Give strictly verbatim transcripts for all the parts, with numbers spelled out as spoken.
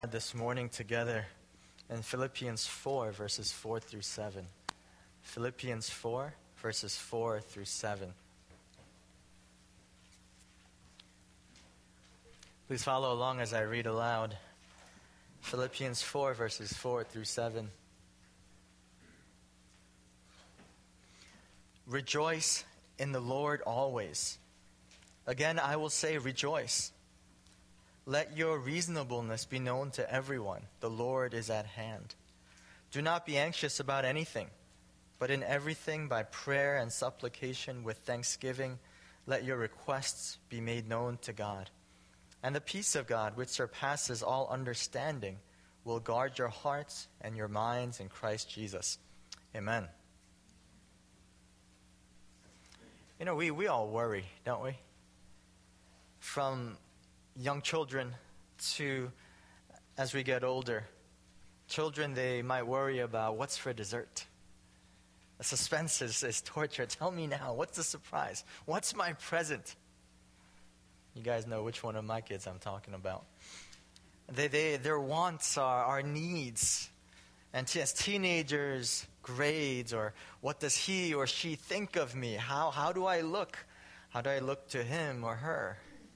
This morning together in Philippians four, verses four through seven. Philippians four, verses four through seven. Please follow along as I read aloud. Philippians four, verses four through seven. Rejoice in the Lord always. Again, I will say rejoice. Let your reasonableness be known to everyone. The Lord is at hand. Do not be anxious about anything, but in everything by prayer and supplication with thanksgiving, let your requests be made known to God. And the peace of God, which surpasses all understanding, will guard your hearts and your minds in Christ Jesus. Amen. You know, we, we all worry, don't we? From young children to as we get older. Children, they might worry about what's for dessert. The suspense is, is torture. Tell me now, what's the surprise? What's my present? You guys know which one of my kids I'm talking about. They, they, their wants are our needs. And t- as teenagers, grades, or what does he or she think of me? How, how do I look? How do I look to him or her?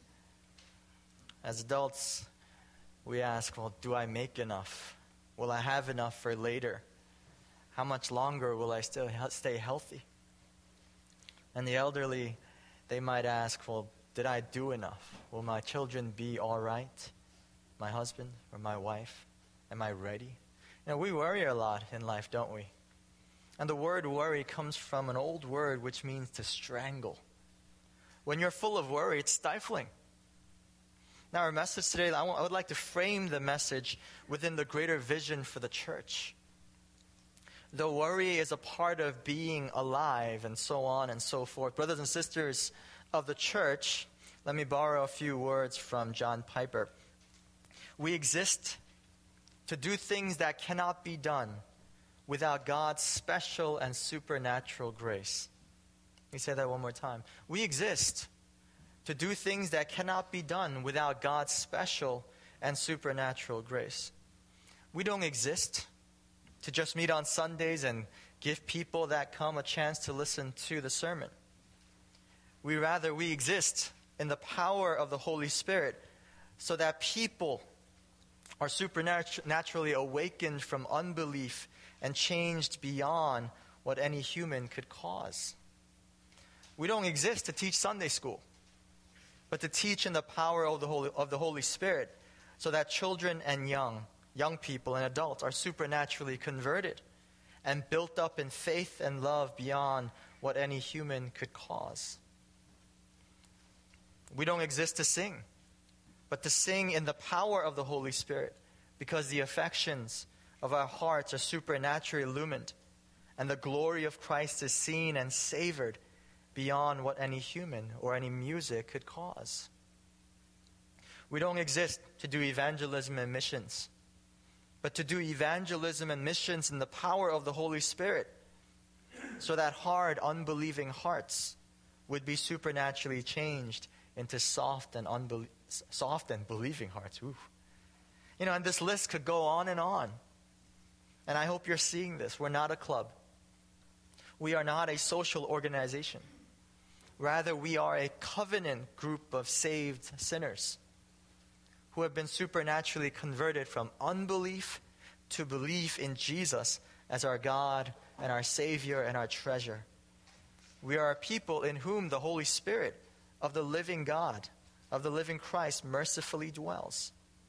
As adults, we ask, well, do I make enough? Will I have enough for later? How much longer will I still he- stay healthy? And the elderly, they might ask, well, did I do enough? Will my children be all right? My husband or my wife? Am I ready? You know, we worry a lot in life, don't we? And the word worry comes from an old word which means to strangle. When you're full of worry, it's stifling. Now, our message today, I, want, I would like to frame the message within the greater vision for the church. Though worry is a part of being alive and so on and so forth, brothers and sisters of the church, let me borrow a few words from John Piper. We exist to do things that cannot be done without God's special and supernatural grace. Let me say that one more time. We exist to do things that cannot be done without God's special and supernatural grace. We don't exist to just meet on Sundays and give people that come a chance to listen to the sermon. We rather, we exist in the power of the Holy Spirit so that people are supernaturally awakened from unbelief and changed beyond what any human could cause. We don't exist to teach Sunday school, but to teach in the power of the Holy, of the Holy Spirit so that children and young, young people and adults are supernaturally converted and built up in faith and love beyond what any human could cause. We don't exist to sing, but to sing in the power of the Holy Spirit because the affections of our hearts are supernaturally illumined and the glory of Christ is seen and savored beyond what any human or any music could cause. We don't exist to do evangelism and missions, but to do evangelism and missions in the power of the Holy Spirit so that hard, unbelieving hearts would be supernaturally changed into soft and unbelie- soft and believing hearts. Ooh. You know, and this list could go on and on. And I hope you're seeing this. We're not a club. We are not a social organization. Rather, we are a covenant group of saved sinners who have been supernaturally converted from unbelief to belief in Jesus as our God and our Savior and our treasure. We are a people in whom the Holy Spirit of the living God, of the living Christ, mercifully dwells.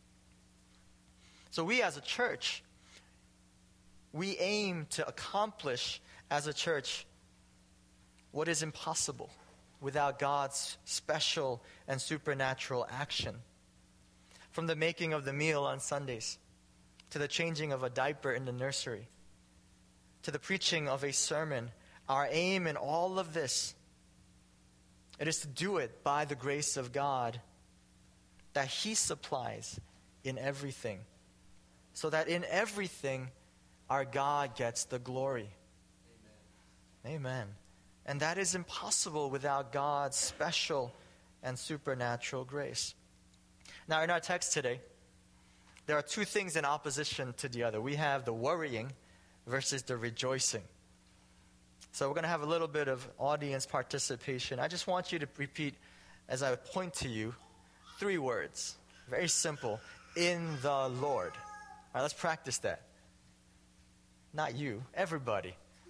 So we as a church, we aim to accomplish as a church what is impossible without God's special and supernatural action. From the making of the meal on Sundays, to the changing of a diaper in the nursery, to the preaching of a sermon, our aim in all of this, it is to do it by the grace of God that He supplies in everything, so that in everything our God gets the glory. Amen. Amen. And that is impossible without God's special and supernatural grace. Now, in our text today, there are two things in opposition to the other. We have the worrying versus the rejoicing. So we're going to have a little bit of audience participation. I just want you to repeat, as I point to you, three words. Very simple. In the Lord. All right, let's practice that. Not you, everybody.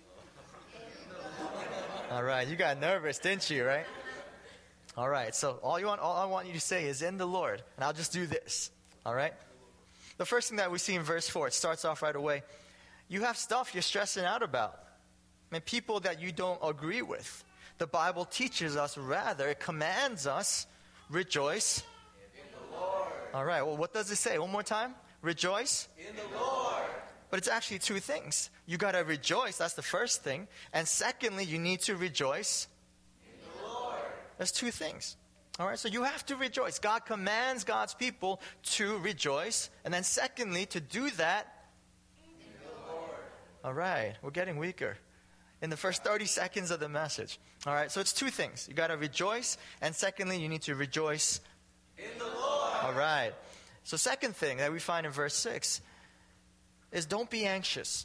All right, you got nervous, didn't you, right? All right, so all you want, all I want you to say is in the Lord, and I'll just do this. All right? The first thing that we see in verse four, it starts off right away. You have stuff you're stressing out about. I mean, people that you don't agree with. The Bible teaches us, rather, it commands us, rejoice in the Lord. All right, well, what does it say? One more time. Rejoice in the Lord. But it's actually two things. You got to rejoice, that's the first thing. And secondly, you need to rejoice in the Lord. There's two things. All right, so you have to rejoice. God commands God's people to rejoice. And then secondly, to do that in the Lord. All right, we're getting weaker in the first thirty seconds of the message. All right, so it's two things. You got to rejoice, and secondly, you need to rejoice in the Lord. All right. So second thing that we find in verse six is don't be anxious.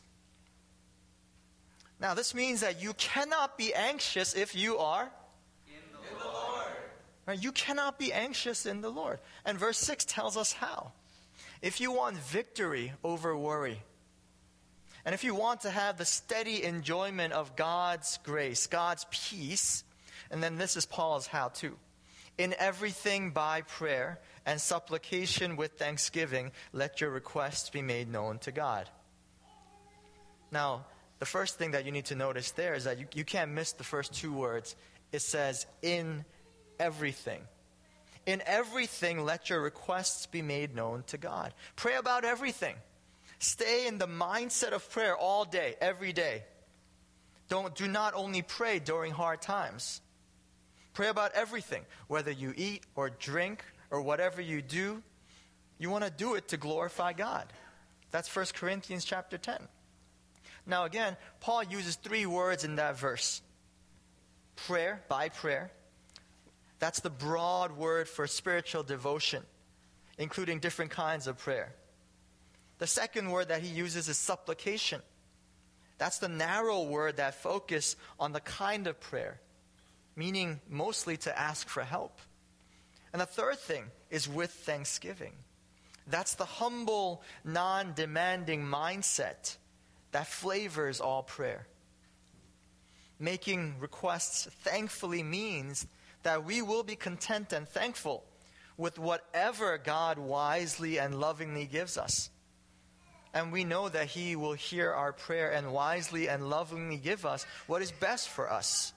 Now, this means that you cannot be anxious if you are in the, in the Lord. Right? You cannot be anxious in the Lord. And verse six tells us how. If you want victory over worry, and if you want to have the steady enjoyment of God's grace, God's peace, and then this is Paul's how too. In everything by prayer and supplication with thanksgiving, let your requests be made known to God. Now, the first thing that you need to notice there is that you, you can't miss the first two words. It says, in everything. In everything, let your requests be made known to God. Pray about everything. Stay in the mindset of prayer all day, every day. Don't, do not only pray during hard times. Pray about everything. Whether you eat or drink or whatever you do, you want to do it to glorify God. That's First Corinthians chapter ten. Now again, Paul uses three words in that verse. Prayer, by prayer. That's the broad word for spiritual devotion, including different kinds of prayer. The second word that he uses is supplication. That's the narrow word that focuses on the kind of prayer, meaning mostly to ask for help. And the third thing is with thanksgiving. That's the humble, non-demanding mindset that flavors all prayer. Making requests thankfully means that we will be content and thankful with whatever God wisely and lovingly gives us. And we know that He will hear our prayer and wisely and lovingly give us what is best for us.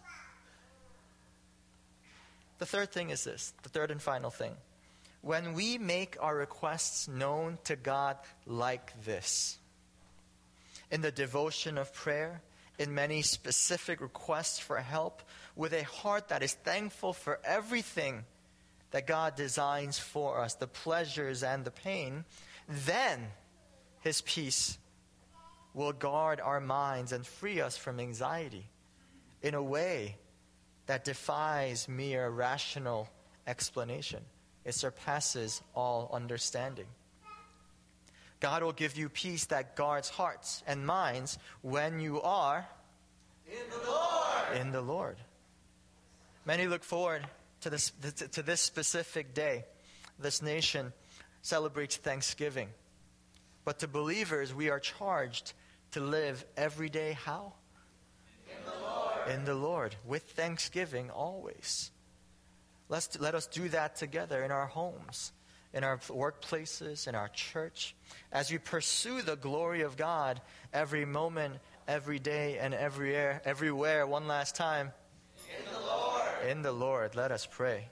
The third thing is this, the third and final thing. When we make our requests known to God like this, in the devotion of prayer, in many specific requests for help, with a heart that is thankful for everything that God designs for us, the pleasures and the pain, then His peace will guard our minds and free us from anxiety in a way that defies mere rational explanation. It surpasses all understanding. God will give you peace that guards hearts and minds when you are in the Lord. In the Lord. Many look forward to this, to this specific day. This nation celebrates Thanksgiving. But to believers, we are charged to live every day how? In the Lord. In the Lord, with thanksgiving always. Let's, let us do that together in our homes, in our workplaces, in our church, as we pursue the glory of God every moment, every day, and everywhere. everywhere. One last time. In the Lord. In the Lord. Let us pray.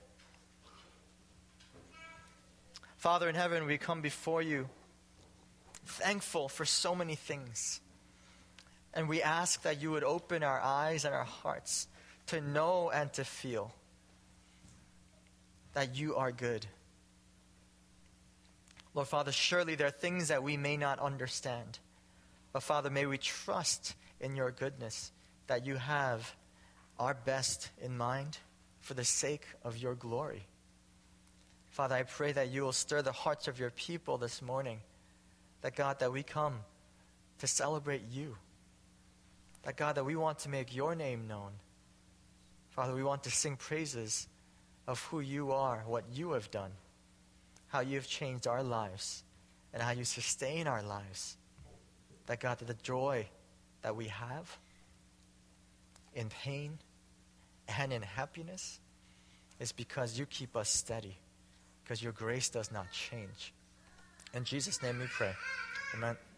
Father in heaven, we come before you thankful for so many things. And we ask that you would open our eyes and our hearts to know and to feel that you are good. Lord Father, surely there are things that we may not understand. But Father, may we trust in your goodness, that you have our best in mind for the sake of your glory. Father, I pray that you will stir the hearts of your people this morning That God, that we come to celebrate you. That God, that we want to make your name known. Father, we want to sing praises of who you are, what you have done, how you have changed our lives, and how you sustain our lives. That God, that the joy that we have in pain and in happiness is because you keep us steady, because your grace does not change. In Jesus' name we pray. Amen.